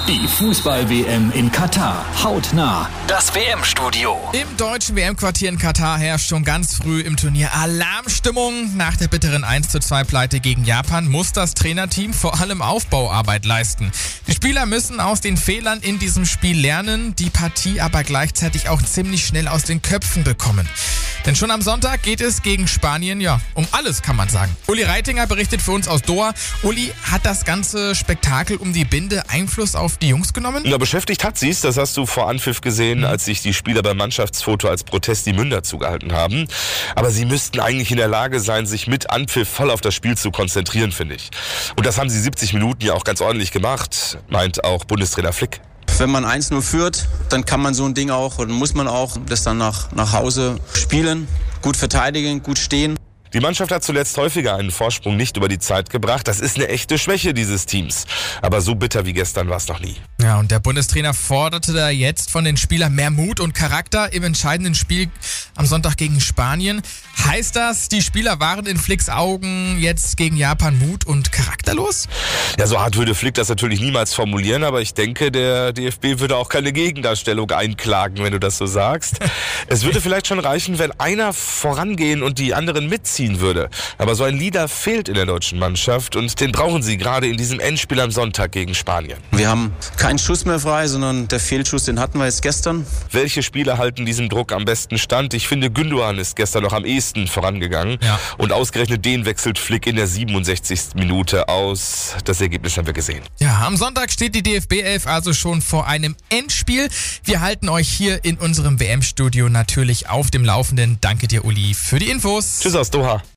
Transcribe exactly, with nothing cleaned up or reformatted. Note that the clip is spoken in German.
Die Fußball-W M in Katar. Hautnah. Das W M-Studio. Im deutschen W M-Quartier in Katar herrscht schon ganz früh im Turnier Alarmstimmung. Nach der bitteren eins zu zwei Pleite gegen Japan muss das Trainerteam vor allem Aufbauarbeit leisten. Die Spieler müssen aus den Fehlern in diesem Spiel lernen, die Partie aber gleichzeitig auch ziemlich schnell aus den Köpfen bekommen. Denn schon am Sonntag geht es gegen Spanien, ja, um alles kann man sagen. Uli Reitinger berichtet für uns aus Doha. Uli, hat das ganze Spektakel um die Binde Einfluss auf die Jungs genommen? Ja, beschäftigt hat sie's. Das hast du vor Anpfiff gesehen, mhm. als sich die Spieler beim Mannschaftsfoto als Protest die Münder zugehalten haben. Aber sie müssten eigentlich in der Lage sein, sich mit Anpfiff voll auf das Spiel zu konzentrieren, finde ich. Und das haben sie siebzig Minuten ja auch ganz ordentlich gemacht, meint auch Bundestrainer Flick. Wenn man eins null führt, dann kann man so ein Ding auch, und muss man auch das dann nach, nach Hause spielen, gut verteidigen, gut stehen. Die Mannschaft hat zuletzt häufiger einen Vorsprung nicht über die Zeit gebracht. Das ist eine echte Schwäche dieses Teams. Aber so bitter wie gestern war es noch nie. Ja, und der Bundestrainer forderte da jetzt von den Spielern mehr Mut und Charakter im entscheidenden Spiel am Sonntag gegen Spanien. Heißt das, die Spieler waren in Flicks Augen jetzt gegen Japan mut- und charakterlos? Ja, so hart würde Flick das natürlich niemals formulieren, aber ich denke, der D F B würde auch keine Gegendarstellung einklagen, wenn du das so sagst. Es würde vielleicht schon reichen, wenn einer vorangehen und die anderen mitziehen würde. Aber so ein Leader fehlt in der deutschen Mannschaft und den brauchen sie gerade in diesem Endspiel am Sonntag gegen Spanien. Wir haben keinen Schuss mehr frei, sondern der Fehlschuss, den hatten wir jetzt gestern. Welche Spieler halten diesem Druck am besten stand? Ich finde, Gündoğan ist gestern noch am ehesten vorangegangen. Ja. Und ausgerechnet den wechselt Flick in der siebenundsechzigsten Minute aus. Das Ergebnis haben wir gesehen. Ja, am Sonntag steht die D F B elf also schon vor einem Endspiel. Wir halten euch hier in unserem W M-Studio natürlich auf dem Laufenden. Danke dir, Uli, für die Infos. Tschüss aus Doha.